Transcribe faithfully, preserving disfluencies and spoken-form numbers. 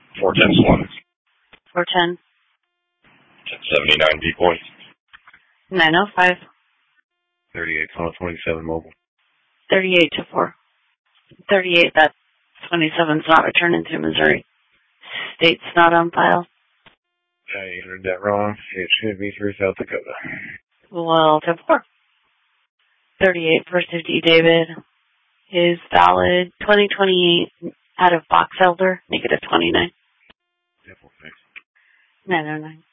four ten Swan. four ten. ten seventy-nine B points. nine oh five. thirty-eight Tunnel twenty-seven Mobile. thirty-eight to four. thirty-eight, that twenty-seven's not returning to Missouri. State's not on file. Yeah, you heard that wrong. It should be through South Dakota. Well, to four. thirty-eight First fifty David is valid. twenty twenty-eight out of Box Elder, negative twenty-nine. Yep, thanks. nine oh nine.